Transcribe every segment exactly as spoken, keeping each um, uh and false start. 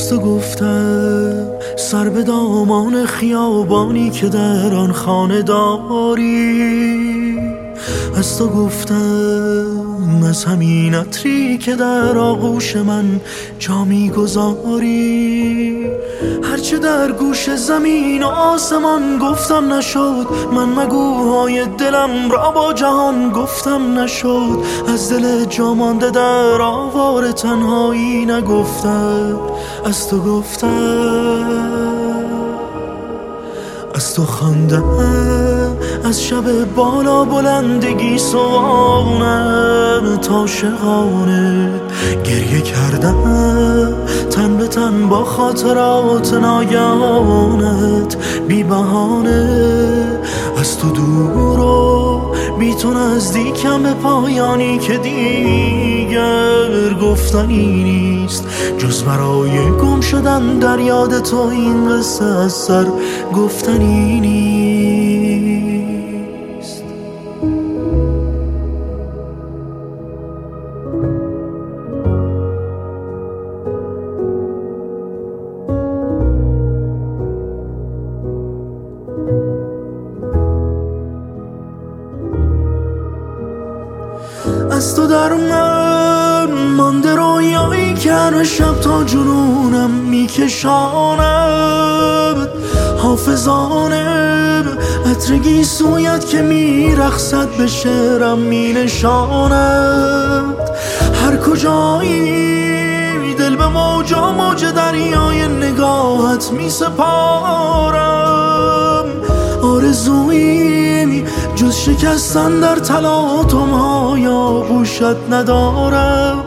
از تو گفتم سر به دامان خیابانی که در آن خانه داری، از تو گفتم از همین عطری که در آغوش من جا میگذاری. هرچه در گوش زمین و آسمان گفتم نشد، من مگوهای دلم را با جهان گفتم نشد. از دل جا مانده در آوار تنهایی نگفتم، از تو گفتم. از تو خواندم از شب بالا بلندگی سوانه تا شقانه، گریه کردم تن به تن با خاطرات ناگهانت بی بهانه. از تو دور و بی تو نزدیکم به پایانی که دیگر گفتنی نیست، جز برای گم شدن در یاد تو این قصه از سر گفتنی نیست. از تو در من مانده رویایی که هر شب تا جنونم میکشاند، حافظانه عطر سویت که میرخصد به شعرم مینشاند. هر کجایی دل به موجا موج دریای نگاهت میسپارم. آرزویی جز شکستن در تلاطم های آغوشت ندارم،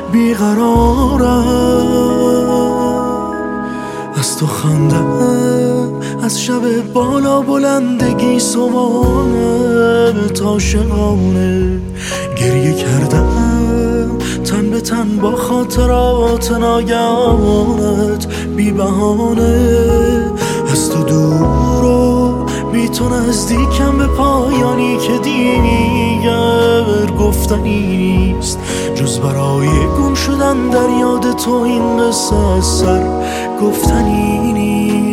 بیقرارم. از تو خواندم از شب بالا بلندگی صبحانه تا شقانه، گریه کردم تن به تن با خاطرات ناگهانت بی بهانه. از تو دور و بی تو نزدیکم به پایانی که دیگر گفتنی نیست، جز برای گم شدن در یاد تو این قصه از سر گفتنی نیست.